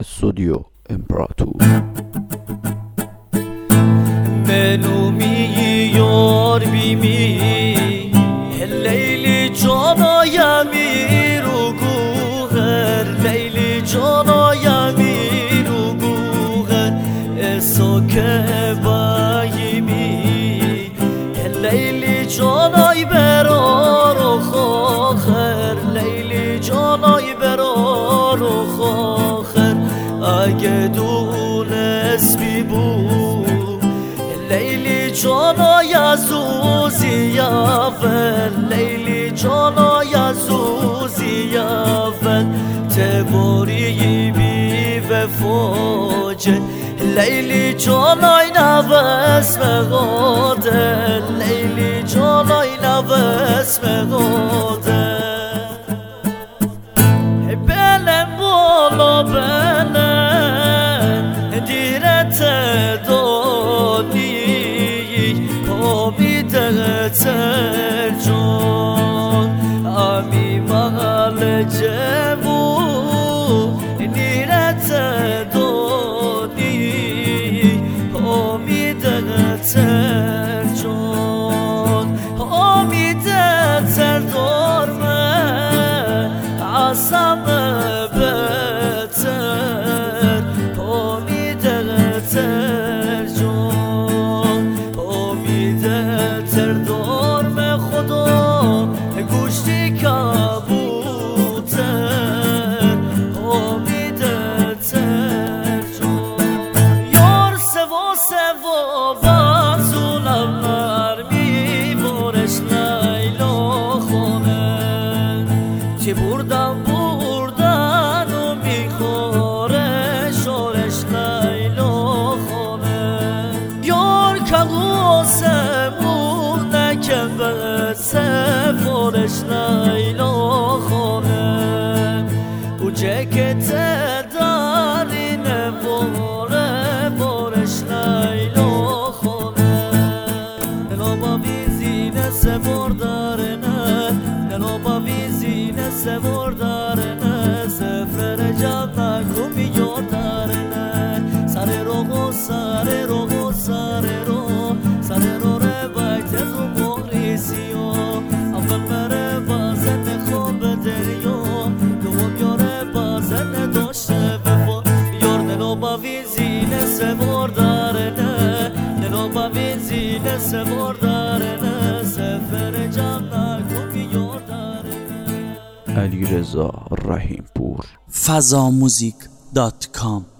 استودیو امپراتور. منو می یار بیمی لیلی جانایم رو گوهر، لیلی جانایم رو گوهر اسا که بایمی لیلی جانای برار و خاخر، لیلی جانای برار و خاخر اگه دونست بی بود لیلی جانای عزوزی اول، لیلی جانای عزوزی اول تباری بی وفاجه لیلی جانای نوست مقاده، لیلی جانای نوست مقاده بلن بالا بلن دیرت دادی آمیده ترجان امی مغل جبو نیرت دادی آمیده ترجان آمیده تردار من عصم بتر آمیده ترجان آمیده تردار من خدا گوشتی کبوتر آمیده ترجان یار سوا سوا بازونم نرمی بارش لیلا خانه چه بردم بردن و میخوره شارش لیلا خانه یار کغوسه بود نکن به سفارش لیلا خانه او جکت داری نواره بارش لیلا خانه نلابا ویزینه سوار داره نه نلابا ویزینه سوار داره نه سفر جب نکو میار داره نه سر رو سر رو سر رو سر رو ره وقت زو مغریسی ها اول بره بازن خواب دریا دوم یاره بازن داشته بفا یار نلابا ویزینه سوار داره نه نلابا ویزینه سوار داره نه سفر جب نکو میار داره علیرضا رحیمپور fazamuzik.com